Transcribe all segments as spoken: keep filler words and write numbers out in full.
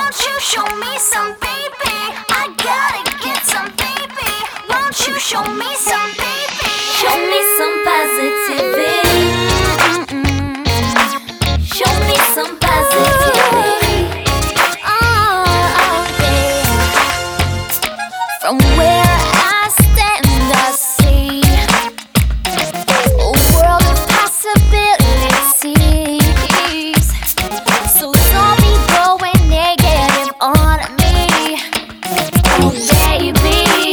Won't you show me some, baby? I gotta get some, baby. Won't you show me some, baby? Show me some positivity. Mm-mm. Show me some positivity. Oh, yeah. From where I stand, I see a world of possibilities. So don't be going negative on me, oh baby.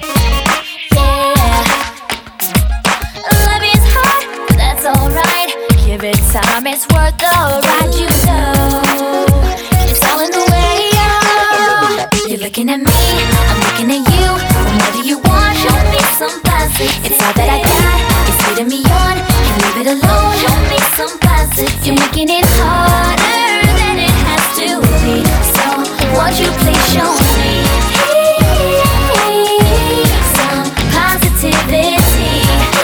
Yeah, love is hard, but that's alright. Give it time, it's worth the ride. You know, it's all in the way. Oh, you're looking at me, I'm looking at you. Whatever you want, show me some positive. It's all that I got, it's leading me on. Can't leave it alone. Show me some positive. You're making it harder than it has to be. So won't you please show me some positivity?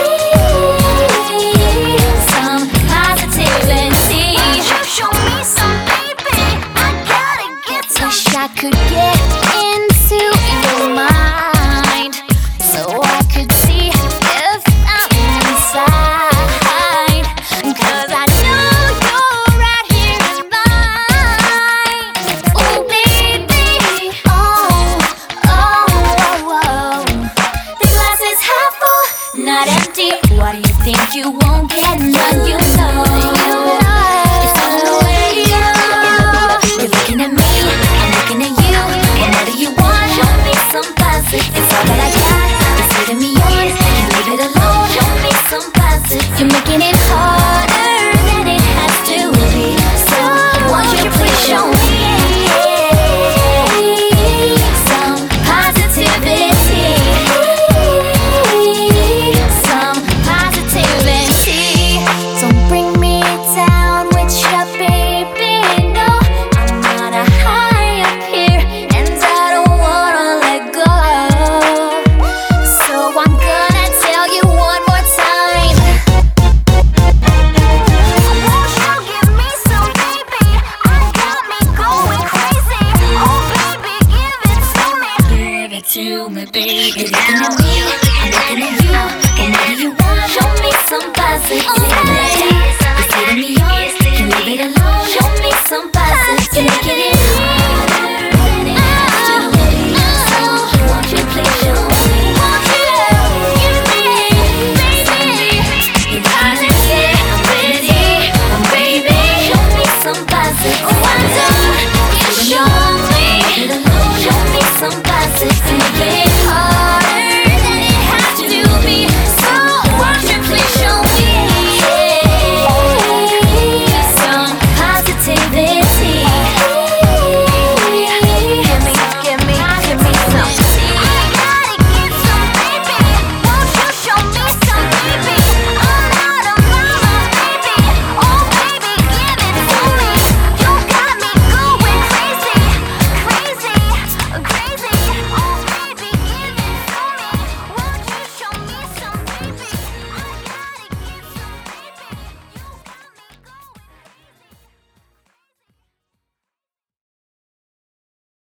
Some positivity. Won't you show me some, baby? I gotta get some. Wish I could get into your mind, so I could see if I'm inside. Cause I know you're right here in mine. Oh baby, oh, oh, oh, oh. The glass is half full, not empty. Why do you think you won't get none? You know, it's all in the way. You're looking at me, I'm looking at you. Whatever you want, show me some positive. It's all that I got, it's leading me on. Can't leave it alone. Show me some positive. You're making it harder than it has to be. So won't you please show me some positivity? Some positivity. Don't bring me down with your baby. No, I'm on a high up here, and I don't wanna let go. So I'm gonna tell you one more time. Won't you give me some, baby? I got me going crazy. Oh baby, give it to me. Give it to me, baby. You're looking at me, I'm looking at you. Whenever you want, show me some positive.